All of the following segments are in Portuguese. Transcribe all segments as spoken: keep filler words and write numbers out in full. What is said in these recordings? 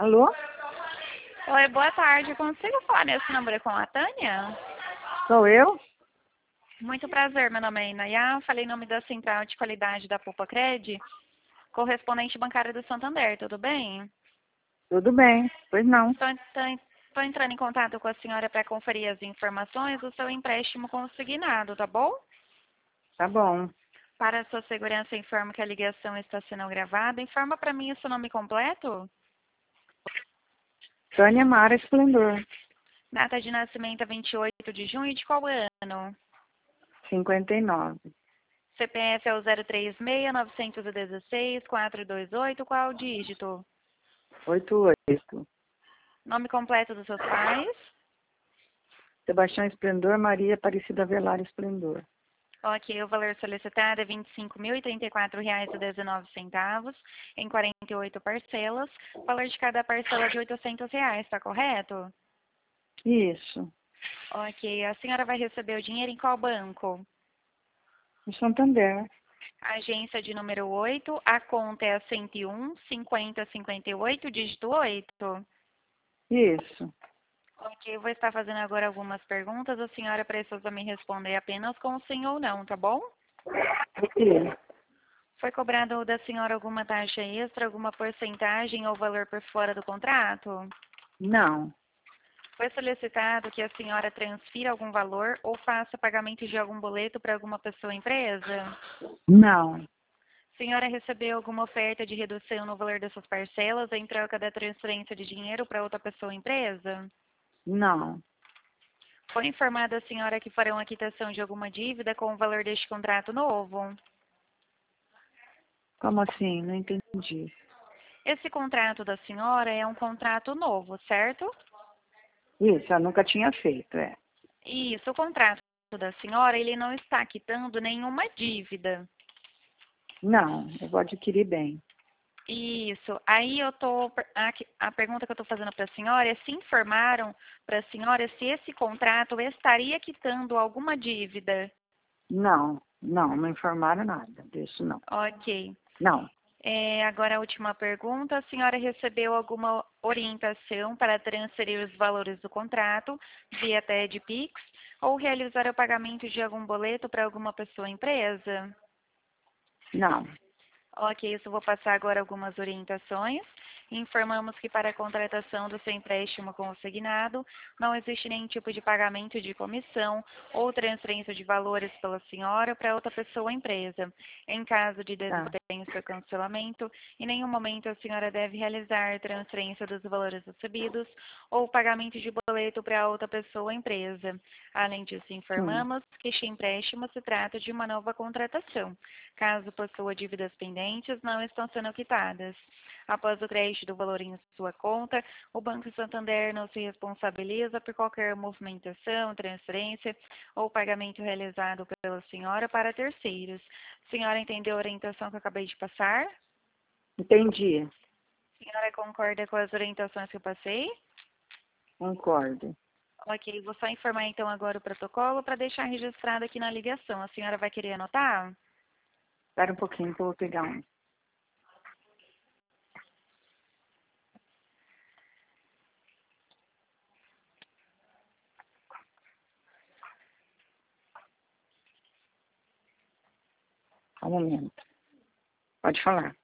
Alô? Oi, boa tarde. Consigo falar nesse número com a Tânia? Sou eu? Muito prazer, meu nome é Inayá. Falei em nome da Central de Qualidade da Poupa Cred, correspondente bancária do Santander, tudo bem? Tudo bem, pois não. Estou entrando em contato com a senhora para conferir as informações do seu empréstimo consignado, tá bom? Tá bom. Para a sua segurança, informo que a ligação está sendo gravada. Informa para mim o seu nome completo. Tânia Mara Esplendor, Data de nascimento é vinte e oito de junho de qual ano? cinquenta e nove. C P F é o zero três seis, nove um seis, quatro dois oito, qual o dígito? oitenta e oito. Nome completo dos seus pais? Sebastião Esplendor, Maria Aparecida Velar Esplendor. Ok, o valor solicitado é vinte e cinco mil e trinta e quatro reais e dezenove centavos, em quarenta e oito parcelas. O valor de cada parcela é de oitocentos reais, está correto? Isso. Ok, a senhora vai receber o dinheiro em qual banco? No Santander. Agência de número oito, a conta é a cento e um, cinquenta, cinquenta e oito, dígito oito. Isso. Ok, eu vou estar fazendo agora algumas perguntas. A senhora precisa me responder apenas com sim ou não, tá bom? Isso. Foi cobrado da senhora alguma taxa extra, alguma porcentagem ou valor por fora do contrato? Não. Foi solicitado que a senhora transfira algum valor ou faça pagamento de algum boleto para alguma pessoa ou empresa? Não. A senhora recebeu alguma oferta de redução no valor dessas parcelas em troca da transferência de dinheiro para outra pessoa ou empresa? Não. Foi informada a senhora que farão a quitação de alguma dívida com o valor deste contrato novo? Como assim? Não entendi. Esse contrato da senhora é um contrato novo, certo? Isso, eu nunca tinha feito, é. Isso, o contrato da senhora, ele não está quitando nenhuma dívida. Não, eu vou adquirir bem. Isso. Aí eu tô a, a pergunta que eu estou fazendo para a senhora é se informaram para a senhora se esse contrato estaria quitando alguma dívida. Não, não, não informaram nada disso, não. Ok. Não. É, agora a última pergunta. A senhora recebeu alguma orientação para transferir os valores do contrato via T E D Pix ou realizar o pagamento de algum boleto para alguma pessoa ou empresa? Não. Ok, isso vou passar agora algumas orientações. Informamos que para a contratação do seu empréstimo consignado, não existe nenhum tipo de pagamento de comissão ou transferência de valores pela senhora para outra pessoa ou empresa. Em caso de Tá. desistência ou cancelamento, em nenhum momento a senhora deve realizar transferência dos valores recebidos ou pagamento de boleto para outra pessoa ou empresa. Além disso, Sim. informamos que este empréstimo se trata de uma nova contratação. Caso possua dívidas pendentes, não estão sendo quitadas. Após o crédito do valor em sua conta, o Banco Santander não se responsabiliza por qualquer movimentação, transferência ou pagamento realizado pela senhora para terceiros. A senhora entendeu a orientação que eu acabei de passar? Entendi. A senhora concorda com as orientações que eu passei? Concordo. Ok, vou só informar então agora o protocolo para deixar registrado aqui na ligação. A senhora vai querer anotar? Espera um pouquinho que eu vou pegar um. Um momento. Pode falar.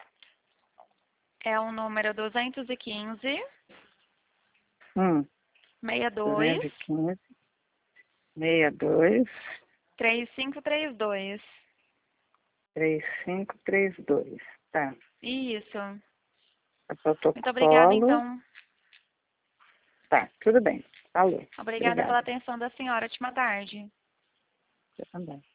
É o número duzentos e quinze, Hum. sessenta e dois, duzentos e quinze, sessenta e dois, trinta e cinco trinta e dois. trinta e cinco trinta e dois. Tá. Isso. É Muito obrigada, protocolo. então. Tá, tudo bem. Falou. Obrigada pela Obrigada. atenção da senhora. Ótima tarde. Você também.